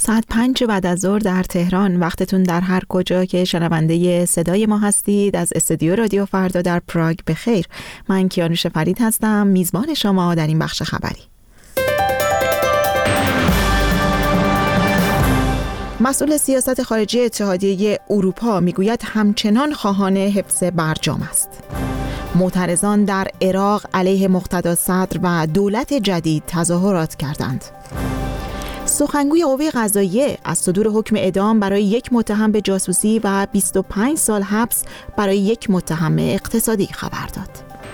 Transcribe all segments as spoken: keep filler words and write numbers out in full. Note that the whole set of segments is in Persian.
ساعت پنج بعد از ظهر در تهران، وقتتون در هر کجا که شنونده صدای ما هستید از استودیو رادیو فردا در پراگ بخیر. من کیانوش فرید هستم، میزبان شما در این بخش خبری. مسئول سیاست خارجی اتحادیه اروپا میگوید همچنان خواهان حفظ برجام است. معترضان در عراق علیه مقتدا صدر و دولت جدید تظاهرات کردند. سخنگوی قوه قضاییه از صدور حکم اعدام برای یک متهم به جاسوسی و بیست و پنج سال حبس برای یک متهم اقتصادی خبر داد.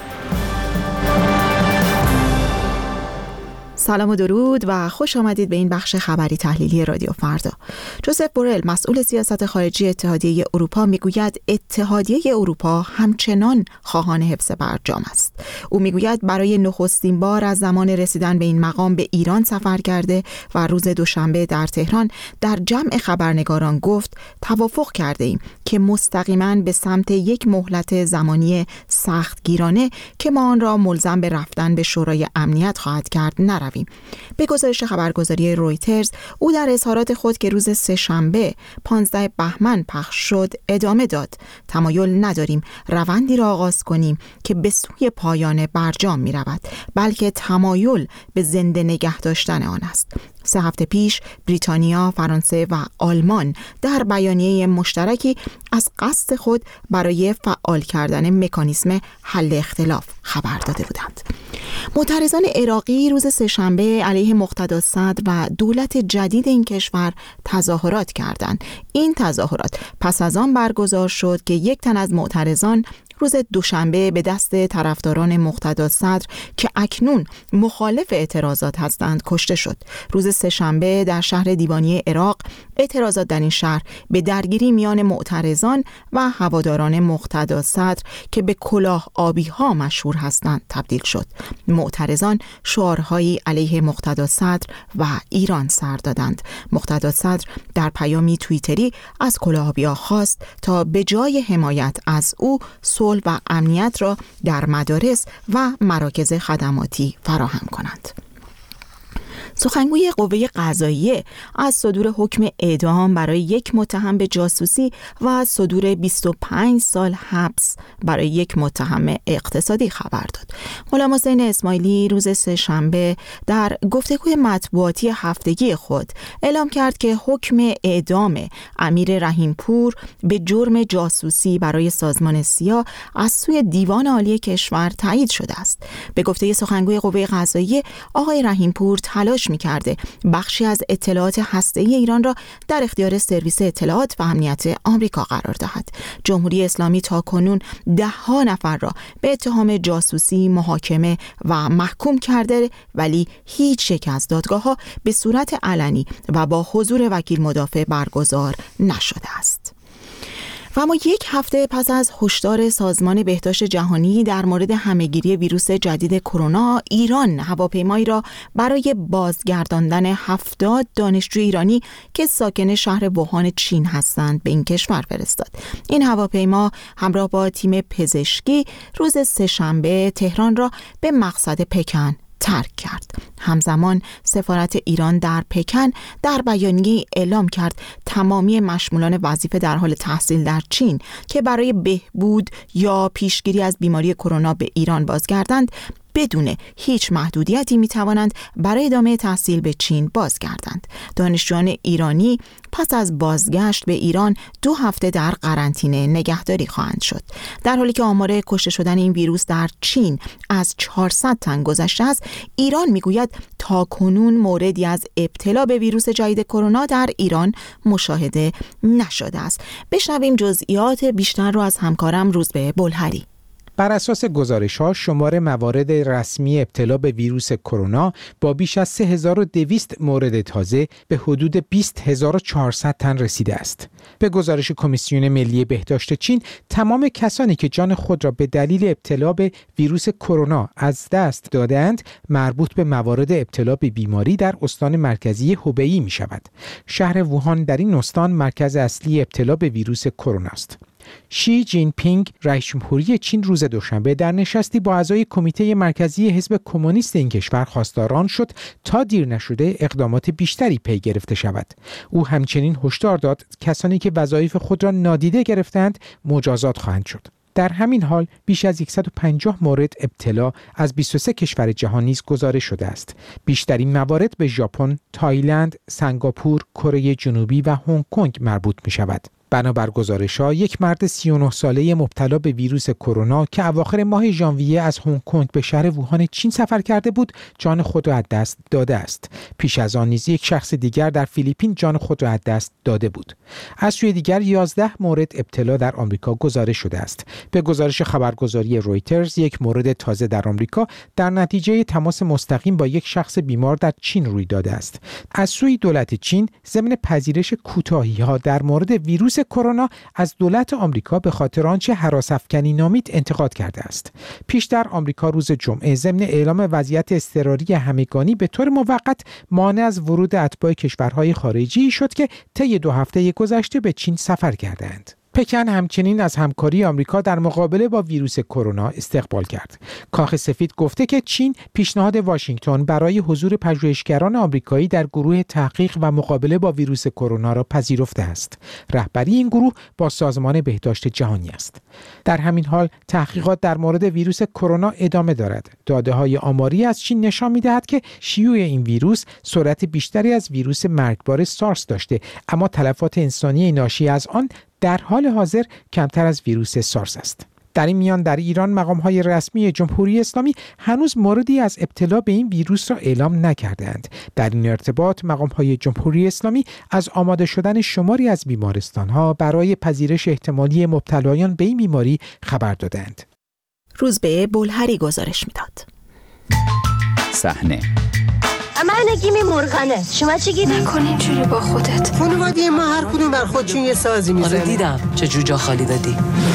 سلام و درود و خوش آمدید به این بخش خبری تحلیلی رادیو فردا. جوزف بورل، مسئول سیاست خارجی اتحادیه اروپا، میگوید اتحادیه اروپا همچنان خواهان حفظ برجام است. او میگوید برای نخستین بار از زمان رسیدن به این مقام به ایران سفر کرده و روز دوشنبه در تهران در جمع خبرنگاران گفت توافق کرده ایم که مستقیما به سمت یک مهلت زمانی سختگیرانه که ما آن را ملزم به رفتن به شورای امنیت خواهد کرد نرویم. به گزارش خبرگزاری رویترز، او در اظهارات خود که روز سه‌شنبه پانزده بهمن پخش شد ادامه داد: تمایل نداریم روندی را آغاز کنیم که به سوی پایان برجام می رود، بلکه تمایل به زنده نگه داشتن آن است. سه هفته پیش بریتانیا، فرانسه و آلمان در بیانیه مشترکی از قصد خود برای فعال کردن مکانیزم حل اختلاف خبر داده بودند. معترضان عراقی روز سه‌شنبه علیه مقتدا صدر و دولت جدید این کشور تظاهرات کردند. این تظاهرات پس از آن برگزار شد که یک تن از معترضان روز دوشنبه به دست طرفداران مقتدا صدر که اکنون مخالف اعتراضات هستند کشته شد. روز سه‌شنبه در شهر دیوانی عراق اعتراضات در این شهر به درگیری میان معترضان و هواداران مقتدا صدر که به کلاه آبی ها مشهور هستند تبدیل شد. معترضان شعارهایی علیه مقتدا صدر و ایران سر دادند. مقتدا صدر در پیامی توییتری از کلاه آبی ها خواست تا به جای حمایت از او صلح و امنیت را در مدارس و مراکز خدماتی فراهم کنند. سخنگوی قوه قضاییه از صدور حکم اعدام برای یک متهم به جاسوسی و صدور بیست و پنج سال حبس برای یک متهم اقتصادی خبر داد. غلام حسین اسماعیلی روز سه‌شنبه در گفتگوی مطبوعاتی هفتگی خود اعلام کرد که حکم اعدام امیر رحیم پور به جرم جاسوسی برای سازمان سیا از سوی دیوان عالی کشور تایید شده است. به گفته سخنگوی قوه قضاییه، آقای رحیم پور تلاش می‌کرده بخشی از اطلاعات هسته‌ای ایران را در اختیار سرویس اطلاعات و امنیت آمریکا قرار دهد. جمهوری اسلامی تاکنون ده ها نفر را به اتهام جاسوسی محاکمه و محکوم کرده، ولی هیچ یک از دادگاه‌ها به صورت علنی و با حضور وکیل مدافع برگزار نشده است. و اما یک هفته پس از هشدار سازمان بهداشت جهانی در مورد همه‌گیری ویروس جدید کرونا، ایران هواپیمایی را برای بازگرداندن هفتاد دانشجوی ایرانی که ساکن شهر ووهان چین هستند به این کشور فرستاد. این هواپیما همراه با تیم پزشکی روز سه‌شنبه تهران را به مقصد پکن ترک کرد. همزمان سفارت ایران در پکن در بیانیه اعلام کرد تمامی مشمولان وظیفه در حال تحصیل در چین که برای بهبود یا پیشگیری از بیماری کرونا به ایران بازگردند بدون هیچ محدودیتی می توانند برای ادامه تحصیل به چین بازگردند. دانشجویان ایرانی پس از بازگشت به ایران دو هفته در قرنطینه نگهداری خواهند شد. در حالی که آمار کشته شدن این ویروس در چین از چهارصد تن گذشته است، ایران میگوید تاکنون موردی از ابتلا به ویروس جدید کرونا در ایران مشاهده نشده است. بشنویم جزئیات بیشتر رو از همکارم روزبه بلهری. بر اساس گزارش‌ها شمار موارد رسمی ابتلا به ویروس کرونا با بیش از سه هزار و دویست مورد تازه به حدود بیست هزار و چهارصد تن رسیده است. به گزارش کمیسیون ملی بهداشت چین، تمام کسانی که جان خود را به دلیل ابتلا به ویروس کرونا از دست دادند مربوط به موارد ابتلا به بیماری در استان مرکزی هوبئی می شود. شهر ووهان در این استان مرکز اصلی ابتلا به ویروس کرونا است. شی جین پینگ رئیس جمهوری چین روز دوشنبه در نشستی با اعضای کمیته مرکزی حزب کمونیست این کشور خواستار شد تا دیر نشده اقدامات بیشتری پی گرفته شود. او همچنین هشدار داد کسانی که وظایف خود را نادیده گرفتند مجازات خواهند شد. در همین حال بیش از صد و پنجاه مورد ابتلا از بیست و سه کشور جهان نیز گزارش شده است. بیشترین موارد به ژاپن، تایلند، سنگاپور، کره جنوبی و هنگ کنگ مربوط می شود. بنابر گزارش‌ها یک مرد سی و نه ساله مبتلا به ویروس کرونا که اواخر ماه ژانویه از هنگ کنگ به شهر ووهان چین سفر کرده بود، جان خود را از دست داده است. پیش از آن نیز یک شخص دیگر در فیلیپین جان خود را از دست داده بود. از سوی دیگر یازده مورد ابتلا در آمریکا گزارش شده است. به گزارش خبرگزاری رویترز، یک مورد تازه در آمریکا در نتیجه تماس مستقیم با یک شخص بیمار در چین روی داده است. از سوی دولت چین ضمن پذیرش کوتاهی‌ها در مورد ویروس کرونا از دولت آمریکا به خاطر آنچه هراس‌افکنی نامید انتقاد کرده است. پیشتر آمریکا روز جمعه ضمن اعلام وضعیت اضطراری همگانی به طور موقت مانع از ورود اتباع کشورهای خارجی شد که طی دو هفته گذشته به چین سفر کردند. پکن همچنین از همکاری آمریکا در مقابله با ویروس کرونا استقبال کرد. کاخ سفید گفته که چین پیشنهاد واشنگتن برای حضور پژوهشگران آمریکایی در گروه تحقیق و مقابله با ویروس کرونا را پذیرفته است. رهبری این گروه با سازمان بهداشت جهانی است. در همین حال تحقیقات در مورد ویروس کرونا ادامه دارد. داده‌های آماری از چین نشان می‌دهد که شیوع این ویروس سرعت بیشتری از ویروس مرگبار سارس داشته، اما تلفات انسانی ناشی از آن در حال حاضر کمتر از ویروس سارس است. در این میان در ایران مقام‌های رسمی جمهوری اسلامی هنوز موردی از ابتلا به این ویروس را اعلام نکردند. در این ارتباط مقام‌های جمهوری اسلامی از آماده شدن شماری از بیمارستان‌ها برای پذیرش احتمالی مبتلایان به این بیماری خبر دادند. روزبه بلهری گزارش میداد. صحنه من نگیمی مرغنه. شما چی گیدی؟ نکن اینجوری با خودت. خانواده ما هر کدوم بر خودشون یه سازی میزنه. آره دیدم چه جو جا خالی دادی.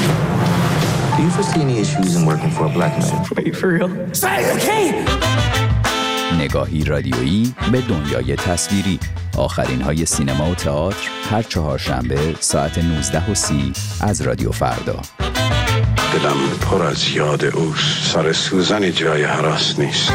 Do you foresee any issues in working for a black man? Are you for real? okay. نگاهی رادیویی به دنیای تصویری. آخرین های سینما و تئاتر هر چهارشنبه ساعت نوزده و سی از رادیو فردا. دلم پر از یاد اوست. سر سوزن جای هراس نیست.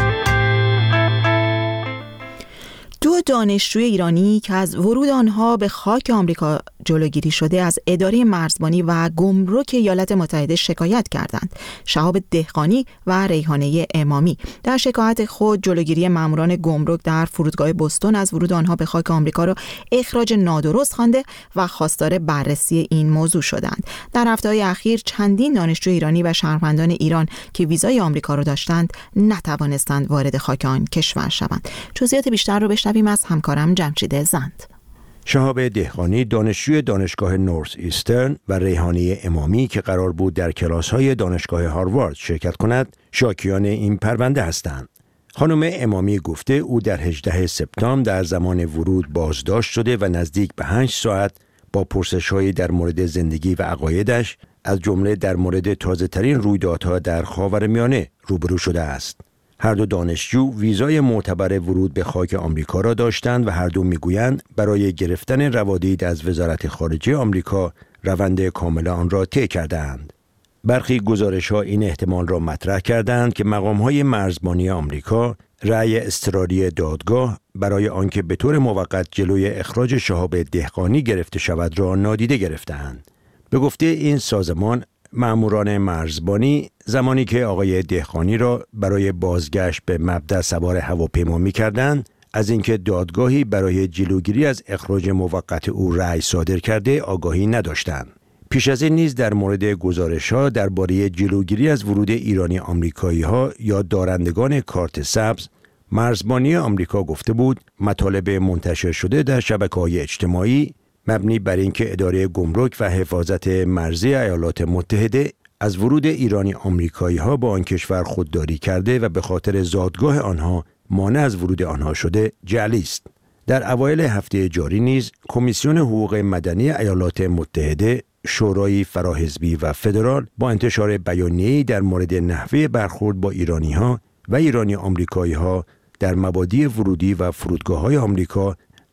دو دانشجوی ایرانی که از ورود آنها به خاک آمریکا جلوگیری شده از اداره مرزبانی و گمرک ایالات متحده شکایت کردند. شهاب دهقانی و ریحانه امامی در شکایت خود جلوگیری ماموران گمرک در فرودگاه بوستون از ورود آنها به خاک آمریکا را اخراج نادرست خوانده و خواستار بررسی این موضوع شدند. در هفته‌های اخیر چندین دانشجو ایرانی و شهروندان ایران که ویزای آمریکا را داشتند نتوانستند وارد خاک آن کشور شوند. جزئیات بیشتر رو بشنویم از همکارم جمشید زند. شهاب دهقانی دانشجوی دانشگاه نورث ایسترن و ریحانه امامی که قرار بود در کلاس‌های دانشگاه هاروارد شرکت کند، شاکیان این پرونده هستند. خانم امامی گفته او در هجدهم سپتامبر در زمان ورود بازداشت شده و نزدیک به هشت ساعت با پرسش‌هایی در مورد زندگی و عقایدش از جمله در مورد تازه‌ترین رویدادها در خاورمیانه روبرو شده است. هر دو دانشجو ویزای معتبر ورود به خاک آمریکا را داشتند و هر دو میگویند برای گرفتن روادید از وزارت خارجه آمریکا روند کامل آن را طی کردند. برخی گزارش‌ها این احتمال را مطرح کردند که مقام‌های مرزبانی آمریکا رأی اضطراری دادگاه برای آنکه به طور موقت جلوی اخراج شهاب دهقانی گرفته شود را نادیده گرفتند. به گفته این سازمان، ماموران مرزبانی زمانی که آقای دهقانی را برای بازگشت به مبدا سوار هواپیما می‌کردند، از اینکه دادگاهی برای جلوگیری از اخراج موقت او رأی صادر کرده آگاهی نداشتند. پیش از این نیز در مورد گزارش‌ها درباره جلوگیری از ورود ایرانی آمریکایی‌ها یا دارندگان کارت سبز، مرزبانی آمریکا گفته بود مطالب منتشر شده در شبکه‌های اجتماعی مبنی بر اینکه اداره گمرک و حفاظت مرزی ایالات متحده از ورود ایرانی آمریکایی‌ها با آن کشور خودداری کرده و به خاطر زادگاه آنها مانع از ورود آنها شده جعلی است. در اوایل هفته جاری نیز کمیسیون حقوق مدنی ایالات متحده، شورای فراحزبی و فدرال با انتشار بیانیه‌ای در مورد نحوه برخورد با ایرانی‌ها و ایرانی آمریکایی‌ها در مبادی ورودی و فرودگاه‌های آمریکا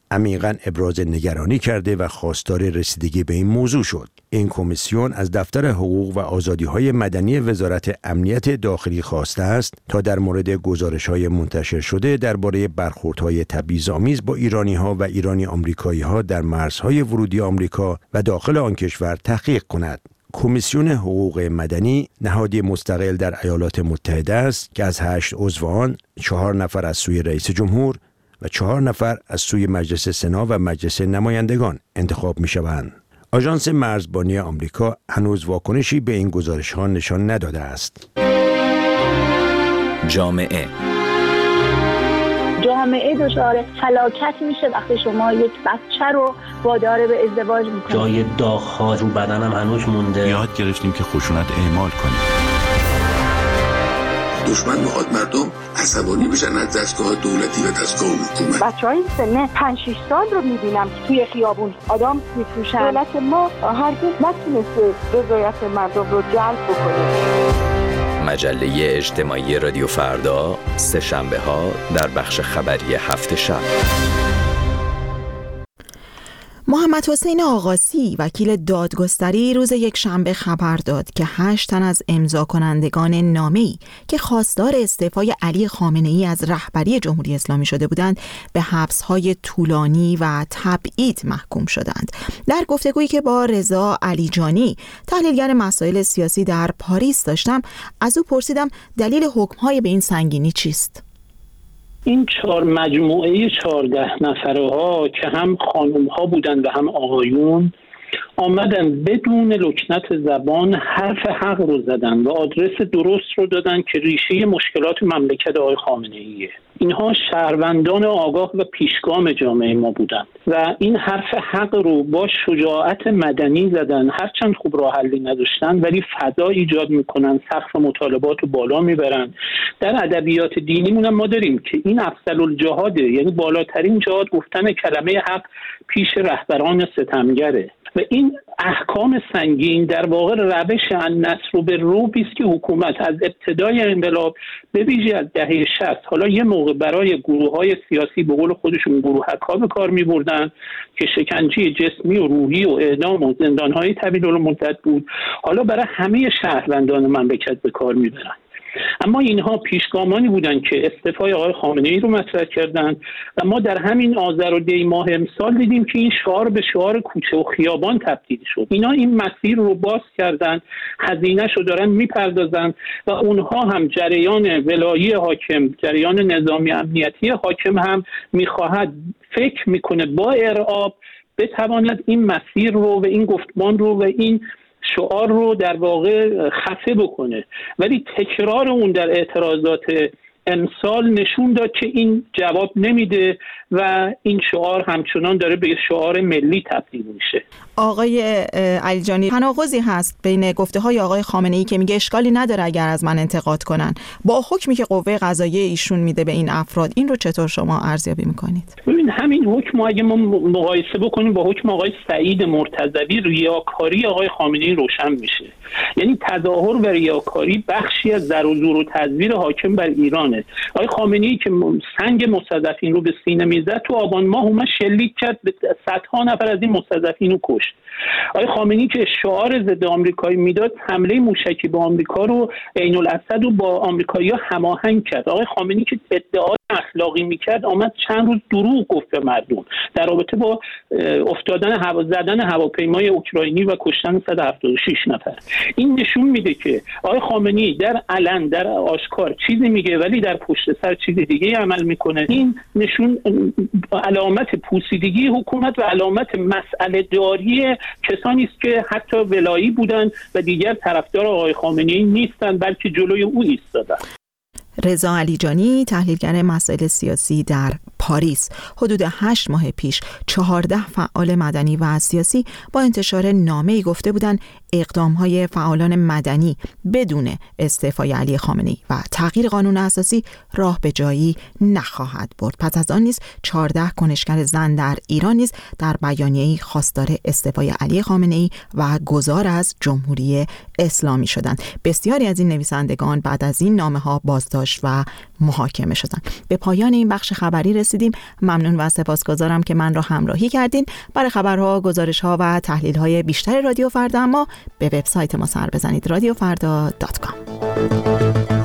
عمیقاً ابراز نگرانی کرده و خواستار رسیدگی به این موضوع شد. این کمیسیون از دفتر حقوق و آزادی‌های مدنی وزارت امنیت داخلی خواسته است تا در مورد گزارش‌های منتشر شده درباره برخوردهای تبعیض‌آمیز با ایرانی‌ها و ایرانی آمریکایی‌ها در مرزهای ورودی آمریکا و داخل آن کشور تحقیق کند. کمیسیون حقوق مدنی نهادی مستقل در ایالات متحده است که از هشت عضو آن چهار نفر از سوی رئیس جمهور و چهار نفر از سوی مجلس سنا و مجلس نمایندگان انتخاب می‌شوند. آژانس مرزبانی آمریکا هنوز واکنشی به این گزارش‌ها نشان نداده است. جامعه جامعه دچار فلاکت میشه وقتی شما یک بچه رو وادار به ازدواج میکنید. جای داغ‌ها رو بدنم هنوز مونده. یاد گرفتیم که خشونت اعمال کنیم. دشمن میخواد مردم عصبانی بشن از دستگاه دولتی و دستگاه حکومت. بچهای سن پنج شش سال رو میبینم که توی خیابون آدم میفروشن. دولت ما هرگز نتونسته رضایت مردم رو جلب بکنه. مجله اجتماعی رادیو فردا سه شنبه ها در بخش خبری هفت شب. محمد حسین آقاسی وکیل دادگستری روز یک شنبه خبر داد که هشت تن از امضا کنندگان نامه‌ای که خواستار استعفای علی خامنه‌ای از رهبری جمهوری اسلامی شده بودند به حبس‌های طولانی و تبعید محکوم شدند. در گفتگویی که با رضا علیجانی تحلیلگر مسائل سیاسی در پاریس داشتم، از او پرسیدم دلیل حکم‌های به این سنگینی چیست؟ این چهار مجموعه چهارده نفره ها که هم خانم ها بودن و هم آقایون آمدن بدون لکنت زبان حرف حق رو زدن و آدرس درست رو دادن که ریشه مشکلات مملکت آقای خامنه‌ایه. اینها شهروندان آگاه و پیشگام جامعه ما بودند و این حرف حق رو با شجاعت مدنی زدن. هرچند خوب راه حلی نداشتن ولی فضا ایجاد میکنن، سقف مطالبات رو بالا میبرن. در ادبیات دینیمون هم ما داریم که این افضل الجهاده، یعنی بالاترین جهاد گفتن کلمه حق پیش رهبران ستمگره. و این احکام سنگین در واقع روش النصر به روبی است که حکومت از ابتدای انقلاب به ویژه از دهه شصت حالا یه موقع برای گروه‌های سیاسی به قول خودشون گروهک‌ها به کار می‌بردن که شکنجه جسمی و روحی و اعدام و زندان‌های طویل المدت بود، حالا برای همه شهروندان مملکت به کار می‌برن. اما اینها پیشگامانی بودند که استعفای آقای خامنه‌ای رو مطرح کردند و ما در همین آذر و دی ماه امسال دیدیم که این شعار به شعار کوچه و خیابان تبدیل شد. اینا این مسیر رو باز کردن، هزینه‌اش رو دارن میپردازن و اونها هم جریان ولایی حاکم، جریان نظامی امنیتی حاکم هم میخواهد فکر میکنه با ارعاب بتواند این مسیر رو و این گفتمان رو و این شعار رو در واقع خفه بکنه. ولی تکرار اون در اعتراضات امسال نشون داد که این جواب نمیده و این شعار همچنان داره به شعار ملی تبدیل میشه. آقای علیجانی، تناقضی هست بین گفته های آقای خامنه‌ای که میگه اشکالی نداره اگر از من انتقاد کنن با حکمی که قوه قضاییه ایشون میده به این افراد. این رو چطور شما ارزیابی میکنید؟ ببین همین حکم اگه ما مقایسه بکنیم با حکم آقای سعید مرتضوی، ریاکاری آقای خامنه‌ای روشن میشه. یعنی تظاهر و ریاکاری بخشی از زر و زور و تزویر حاکم بر ایرانه. آقای خامنه‌ای که سنگ مستضعفین رو به سینه میزد تو آبان ماه اومد شلیک کرد، به صدها نفر از این مستضعفین رو کشت. آقای خامنه‌ای که شعار ضد آمریکایی میداد حمله موشکی به آمریکا رو عین الاسد رو با آمریکایی‌ها هماهنگ کرد. آقای خامنه‌ای که ادعای اخلاقی میکرد آمد چند روز دروغ گفت به مردم در رابطه با افتادن هوا زدن هواپیمای اوکراینی و کشتن صد و هفتاد و شش نفر. این نشون میده که آقای خامنه‌ای در علن در آشکار چیزی میگه ولی در پشت سر چیز دیگه عمل میکنه. این نشون علامت پوسیدگی حکومت و علامت مسئله داری کسانی است که حتی ولایی بودند و دیگر طرفدار آقای خامنه‌ای نیستند بلکه جلوی او ایستادند. رضا علیجانی تحلیلگر مسائل سیاسی در پاریس. حدود هشت ماه پیش چهارده فعال مدنی و سیاسی با انتشار نامه‌ای گفته بودند اقدام‌های فعالان مدنی بدون استعفای علی خامنه‌ای و تغییر قانون اساسی راه به جایی نخواهد برد. پس از آن نیز چهارده کنشگر زن در ایران نیز در بیانیه‌ای خواستار استعفای علی خامنه‌ای و گذار از جمهوری اسلامی شدند. بسیاری از این نویسندگان بعد از این نامه‌ها بازداشت و محاکمه شدند. به پایان این بخش خبری رسیدیم. ممنون و سپاسگزارم که من را همراهی کردین. برای خبرها، گزارش‌ها و تحلیل‌های بیشتر رادیو فردا اما به وبسایت ما سر بزنید رادیو فردا دات کام.